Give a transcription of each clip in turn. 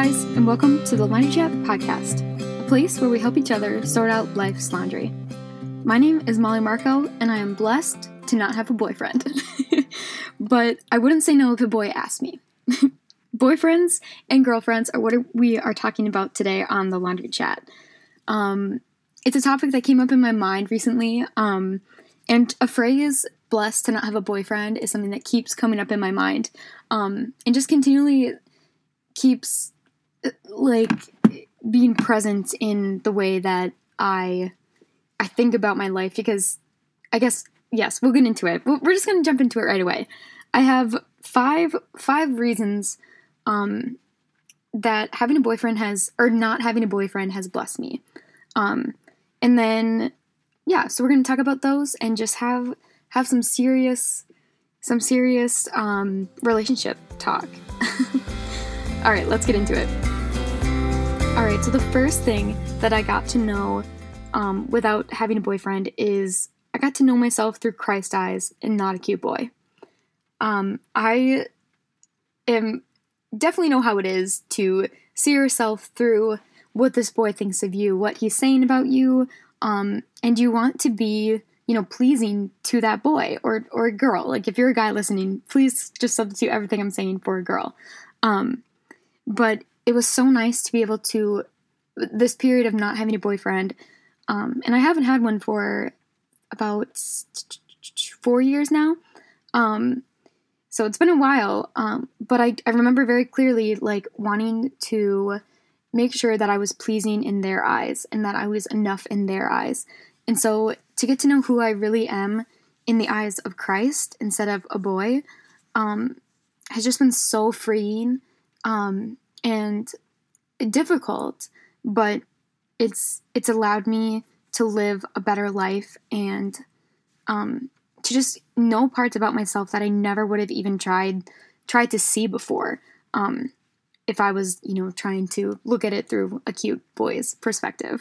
guys, and welcome to the Laundry Chat podcast, a place where we help each other sort out life's laundry. My name is Molly Marco, and I am blessed to not have a boyfriend. But I wouldn't say no if a boy asked me. Boyfriends and girlfriends are what we are talking about today on the Laundry Chat. It's a topic that came up in my mind recently, and a phrase, blessed to not have a boyfriend, is something that keeps coming up in my mind, and just continually keeps, being present in the way that I think about my life, because I guess, yes, we'll get into it. We're just going to jump into it right away. I have five reasons that having a boyfriend not having a boyfriend has blessed me. And then, so we're going to talk about those and just have some serious relationship talk. All right, let's get into it. All right, so the first thing that I got to know without having a boyfriend is I got to know myself through Christ's eyes and not a cute boy. I definitely know how it is to see yourself through what this boy thinks of you, what he's saying about you, and you want to be, pleasing to that boy or a girl. Like, if you're a guy listening, please just substitute everything I'm saying for a girl. But it was so nice to be able to, this period of not having a boyfriend, and I haven't had one for about 4 years now. So it's been a while, but I remember very clearly, wanting to make sure that I was pleasing in their eyes and that I was enough in their eyes. And so to get to know who I really am in the eyes of Christ instead of a boy, has just been so freeing, and difficult, but it's allowed me to live a better life and, to just know parts about myself that I never would have even tried to see before, if I was, trying to look at it through a cute boy's perspective.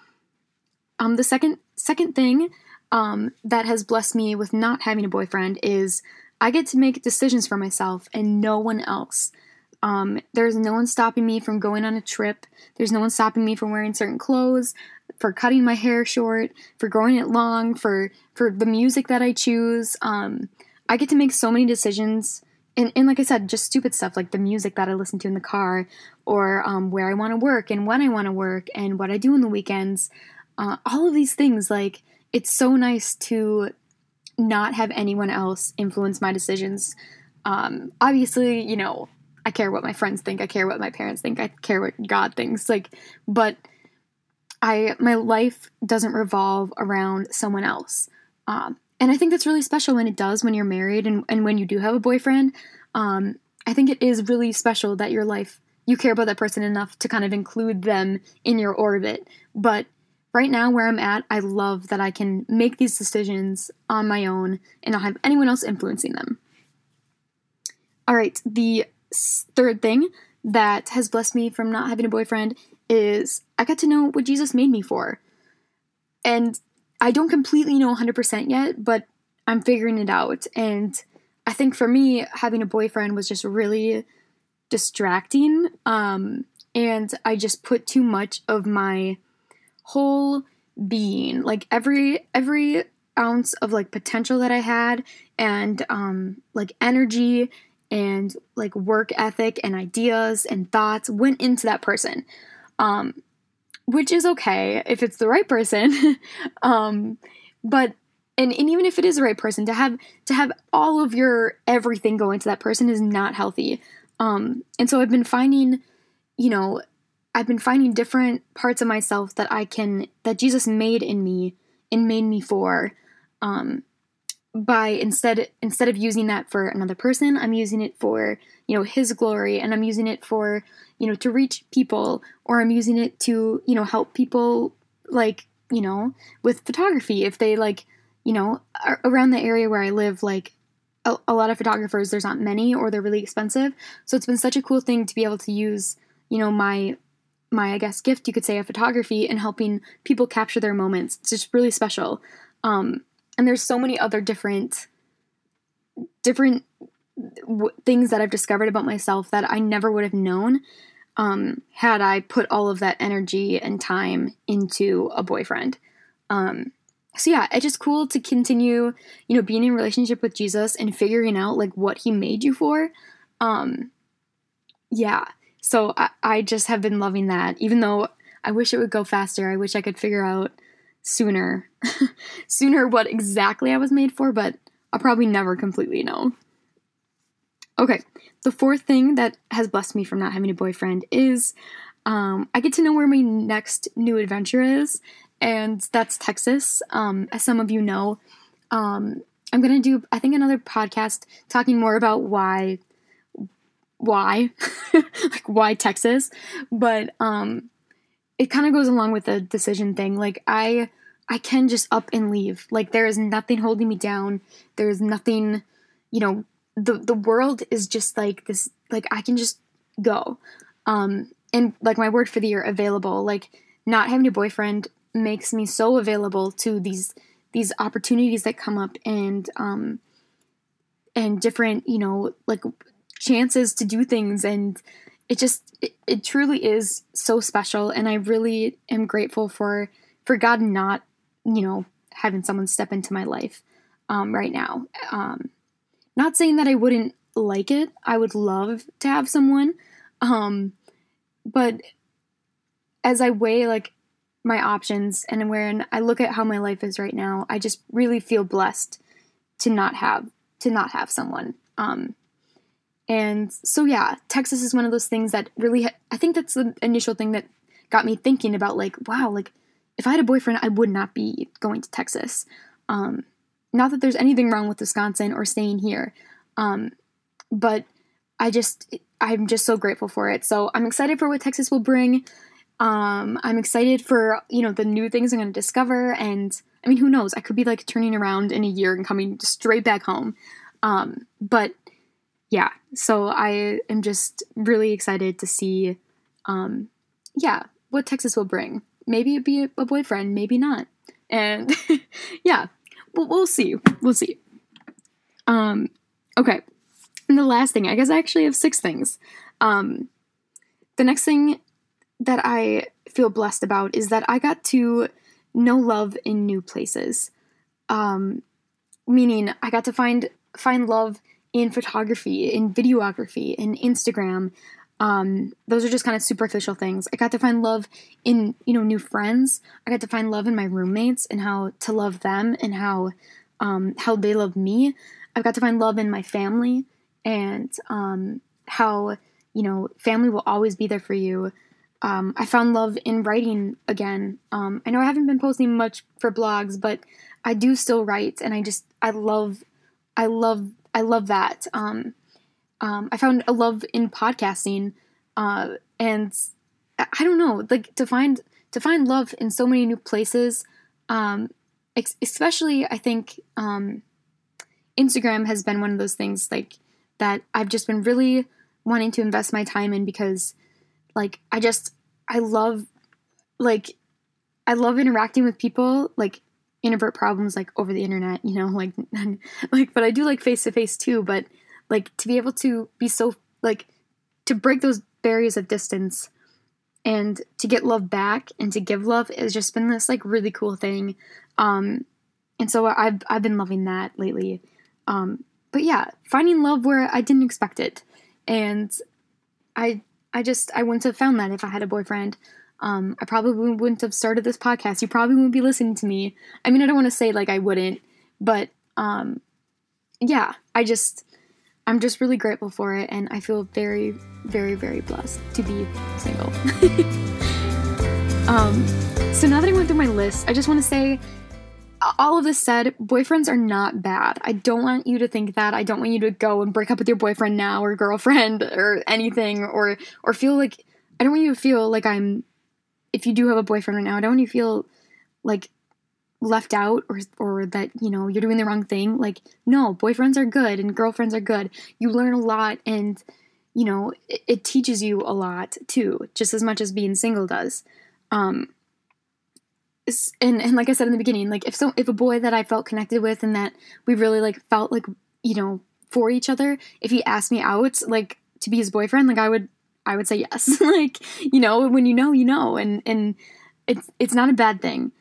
The second thing, that has blessed me with not having a boyfriend is I get to make decisions for myself and no one else. There's no one stopping me from going on a trip. There's no one stopping me from wearing certain clothes, for cutting my hair short, for growing it long, for the music that I choose. I get to make so many decisions, and like I said, just stupid stuff like the music that I listen to in the car, or where I want to work and when I want to work and what I do on the weekends. All of these things, it's so nice to not have anyone else influence my decisions. Obviously, I care what my friends think, I care what my parents think, I care what God thinks, but my life doesn't revolve around someone else. And I think that's really special when it does, when you're married and when you do have a boyfriend. I think it is really special that your life, you care about that person enough to kind of include them in your orbit. But right now where I'm at, I love that I can make these decisions on my own and not have anyone else influencing them. All right, the third thing that has blessed me from not having a boyfriend is I got to know what Jesus made me for. And I don't completely know 100% yet, but I'm figuring it out. And I think for me, having a boyfriend was just really distracting. And I just put too much of my whole being, every ounce of potential that I had, and energy and work ethic and ideas and thoughts went into that person, which is okay if it's the right person. But even if it is the right person, to have all of your everything go into that person is not healthy. And so I've been finding different parts of myself that Jesus made in me and made me for, by instead of using that for another person, I'm using it for, his glory, and I'm using it for, to reach people, or I'm using it to, help people, with photography. If they around the area where I live, a lot of photographers, there's not many, or they're really expensive. So it's been such a cool thing to be able to use, my, I guess, gift, you could say, of photography and helping people capture their moments. It's just really special. And there's so many other different things that I've discovered about myself that I never would have known. had I put all of that energy and time into a boyfriend. So yeah, it's just cool to continue, being in a relationship with Jesus and figuring out like what he made you for. Yeah. So I just have been loving that, even though I wish it would go faster. I wish I could figure out sooner what exactly I was made for, but I'll probably never completely know. Okay. The fourth thing that has blessed me from not having a boyfriend is I get to know where my next new adventure is, and that's Texas. As some of you know, I'm going to do, I think, another podcast talking more about why, like why Texas, but it kind of goes along with the decision thing. Like I can just up and leave. Like there is nothing holding me down. There's nothing, the world is just like this, like I can just go. And like my word for the year, available. Like not having a boyfriend makes me so available to these opportunities that come up and different, like chances to do things. And it truly is so special. And I really am grateful for God not, having someone step into my life right now. Not saying that I wouldn't like it. I would love to have someone. But as I weigh like my options and when I look at how my life is right now, I just really feel blessed to not have someone. And so yeah, Texas is one of those things that really, I think that's the initial thing that got me thinking about like, wow, like if I had a boyfriend, I would not be going to Texas. Not that there's anything wrong with Wisconsin or staying here. But I'm just so grateful for it. So I'm excited for what Texas will bring. I'm excited for, the new things I'm going to discover. And I mean, who knows? I could be like turning around in a year and coming straight back home. But yeah, so I am just really excited to see, what Texas will bring. Maybe it'd be a boyfriend, maybe not. And yeah, we'll see. We'll see. Okay. And the last thing, I guess I actually have 6 things. The next thing that I feel blessed about is that I got to know love in new places. Meaning I got to find love in photography, in videography, in Instagram. Those are just kind of superficial things. I got to find love in, new friends. I got to find love in my roommates and how to love them and how they love me. I've got to find love in my family and how, family will always be there for you. I found love in writing again. I know I haven't been posting much for blogs, but I do still write, and I love that. I found a love in podcasting, and I don't know, like to find love in so many new places. Especially I think, Instagram has been one of those things like that I've just been really wanting to invest my time in because like, I love interacting with people, like introvert problems, like over the internet, but I do like face to face too, but like to be able to be so like to break those barriers of distance and to get love back and to give love has just been this like really cool thing. And so I've been loving that lately. But yeah, finding love where I didn't expect it. And I wouldn't have found that if I had a boyfriend. I probably wouldn't have started this podcast. You probably wouldn't be listening to me. I mean, I don't want to say like I wouldn't, but yeah, I'm just really grateful for it, and I feel very, very, very blessed to be single. So now that I went through my list, I just want to say, all of this said, boyfriends are not bad. I don't want you to think that. I don't want you to go and break up with your boyfriend now or girlfriend or anything, or feel like, I don't want you to feel like if you do have a boyfriend right now, I don't want you to feel like left out or that, you're doing the wrong thing. Like, no, boyfriends are good and girlfriends are good. You learn a lot and, it teaches you a lot too, just as much as being single does. And like I said in the beginning, like if a boy that I felt connected with and that we really like felt like, for each other, if he asked me out, like to be his boyfriend, like I would I would say yes. Like, when you know, and it's not a bad thing.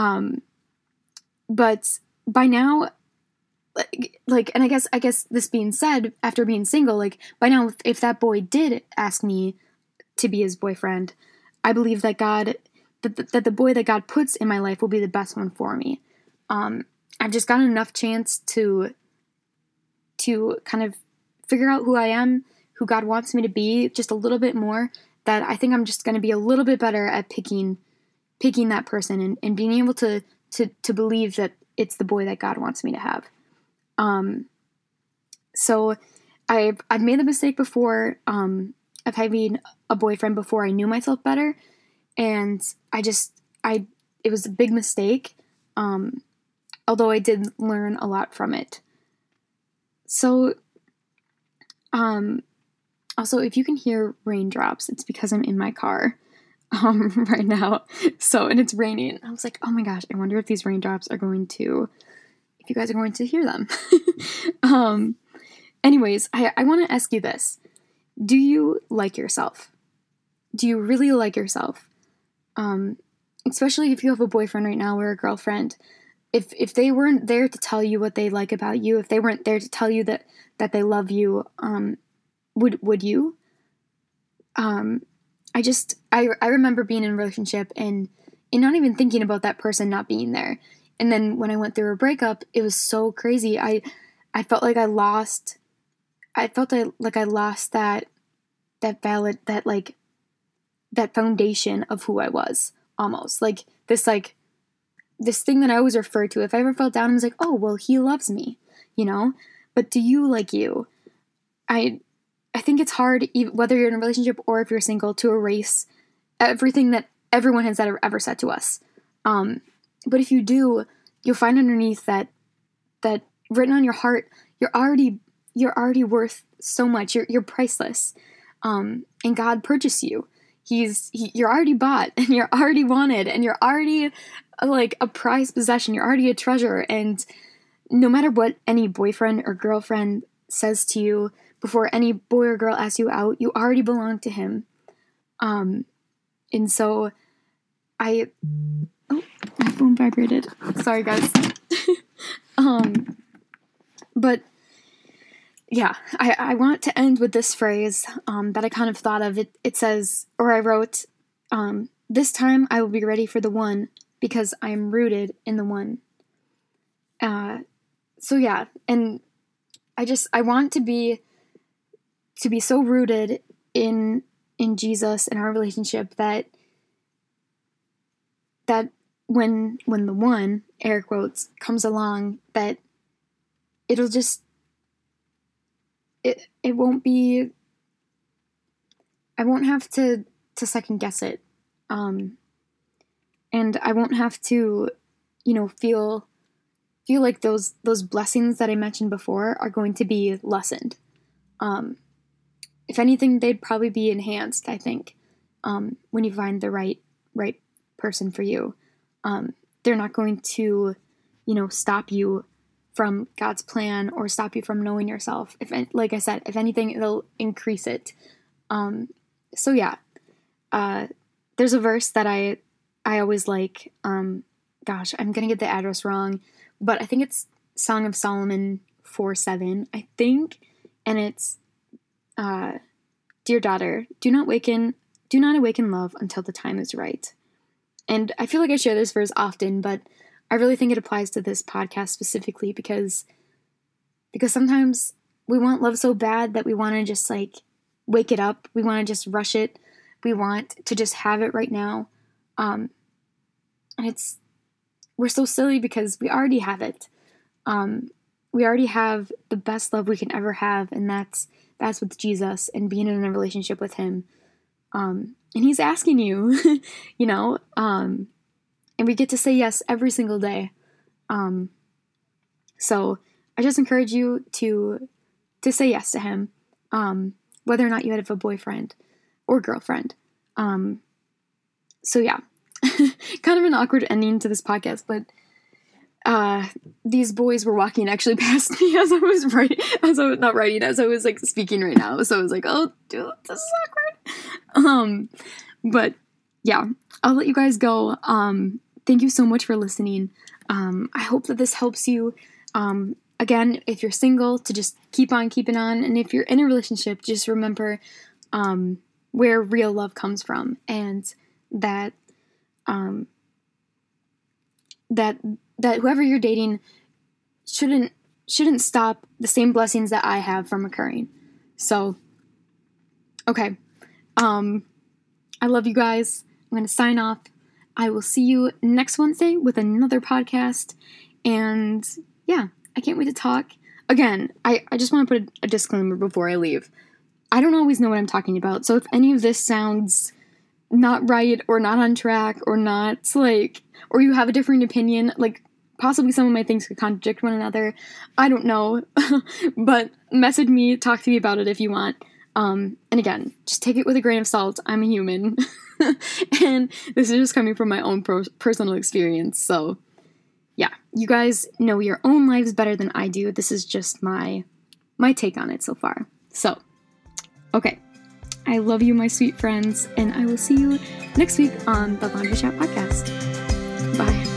But by now, like, and I guess this being said, after being single, like, by now, if that boy did ask me to be his boyfriend, I believe that that the boy that God puts in my life will be the best one for me. I've just gotten enough chance to kind of figure out who I am, who God wants me to be, just a little bit more, that I think I'm just going to be a little bit better at picking that person and being able to believe that it's the boy that God wants me to have. So I've made the mistake before, of having a boyfriend before I knew myself better. And it was a big mistake. Although I did learn a lot from it. So, also, if you can hear raindrops, it's because I'm in my car, right now. So, and it's raining. I was like, oh my gosh, I wonder if these raindrops if you guys are going to hear them. Anyways, I want to ask you this. Do you like yourself? Do you really like yourself? Especially if you have a boyfriend right now or a girlfriend. If they weren't there to tell you what they like about you, if they weren't there to tell you that they love you, would you? I remember being in a relationship and not even thinking about that person not being there. And then when I went through a breakup, it was so crazy. I felt like I lost that foundation of who I was, almost. Like this thing that I always refer to. If I ever felt down, I was like, oh, well, he loves me, But do you like you? I think it's hard, whether you're in a relationship or if you're single, to erase everything that everyone has ever said to us. But if you do, you'll find underneath that written on your heart, you're already worth so much. You're priceless. And God purchased you. You're already bought, and you're already wanted, and you're already like a prized possession. You're already a treasure. And no matter what any boyfriend or girlfriend says to you, before any boy or girl asks you out, you already belong to him. And so my phone vibrated. Sorry, guys. But yeah, I want to end with this phrase that I kind of thought of. It says, or I wrote, this time I will be ready for the one because I am rooted in the one. So yeah, and I want to be so rooted in Jesus and our relationship that when the one, air quotes, comes along, that it'll just, it won't be, I won't have to second guess it. And I won't have to, feel like those blessings that I mentioned before are going to be lessened. If anything, they'd probably be enhanced, I think, when you find the right person for you. They're not going to, stop you from God's plan or stop you from knowing yourself. Like I said, if anything, it'll increase it. So yeah, there's a verse that I always like. Gosh, I'm gonna get the address wrong, but I think it's Song of Solomon 4:7, I think, and it's, dear daughter, do not awaken love until the time is right. And I feel like I share this verse often, but I really think it applies to this podcast specifically because sometimes we want love so bad that we want to just like wake it up. We want to just rush it. We want to just have it right now. And we're so silly because we already have it. We already have the best love we can ever have, and that's with Jesus and being in a relationship with him. And he's asking you, and we get to say yes every single day. So I just encourage you to say yes to him, whether or not you have a boyfriend or girlfriend. So yeah, kind of an awkward ending to this podcast, but these boys were walking actually past me as I was like speaking right now. So I was like, oh, dude, this is awkward. But yeah, I'll let you guys go. Thank you so much for listening. I hope that this helps you. Again, if you're single, to just keep on keeping on. And if you're in a relationship, just remember, where real love comes from, and that whoever you're dating shouldn't stop the same blessings that I have from occurring. So, okay. I love you guys. I'm going to sign off. I will see you next Wednesday with another podcast. And yeah, I can't wait to talk. Again, I just want to put a disclaimer before I leave. I don't always know what I'm talking about. So if any of this sounds not right or not on track or not like, or you have a different opinion, like possibly some of my things could contradict one another. I don't know, but message me, talk to me about it if you want. And again, just take it with a grain of salt. I'm a human. And this is just coming from my own personal experience. So yeah, you guys know your own lives better than I do. This is just my take on it so far. So, okay. I love you, my sweet friends, and I will see you next week on the Laundry Chat Podcast. Bye.